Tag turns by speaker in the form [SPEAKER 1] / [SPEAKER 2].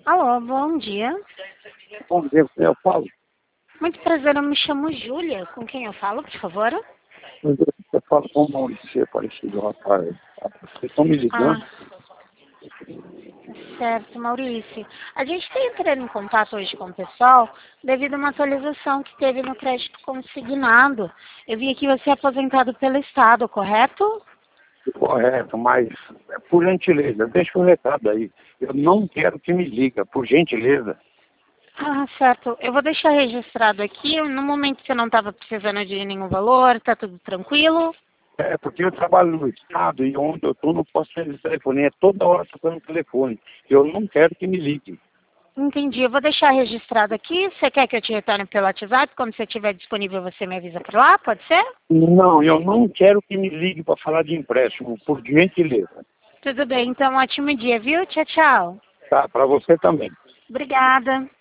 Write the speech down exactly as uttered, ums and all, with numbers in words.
[SPEAKER 1] Alô, bom dia.
[SPEAKER 2] Bom dia, eu falo.
[SPEAKER 1] Muito prazer, eu me chamo Júlia. Com quem eu falo, por favor?
[SPEAKER 2] Eu falo com o Maurício, é parecido, rapaz. Vocês estão me
[SPEAKER 1] Ah,
[SPEAKER 2] ligando?
[SPEAKER 1] certo, Maurício. A gente está entrando em contato hoje com o pessoal devido a uma atualização que teve no crédito consignado. Eu vi que você é aposentado pelo Estado, correto?
[SPEAKER 2] Correto, mas por gentileza, deixa o recado aí. Eu não quero que me liga, por gentileza.
[SPEAKER 1] Ah, certo. Eu vou deixar registrado aqui. No momento que eu não estava precisando de nenhum valor, tá tudo tranquilo?
[SPEAKER 2] É porque eu trabalho no Estado e onde eu estou não posso ter telefone. É toda hora tocando o telefone. Eu não quero que me ligue.
[SPEAKER 1] Entendi. Eu vou deixar registrado aqui. Você quer que eu te retorne pelo WhatsApp? Quando você estiver disponível, você me avisa por lá, pode ser?
[SPEAKER 2] Não, eu não quero que me ligue para falar de empréstimo, por gentileza.
[SPEAKER 1] Tudo bem, então ótimo dia, viu? Tchau, tchau.
[SPEAKER 2] Tá? Para você também.
[SPEAKER 1] Obrigada.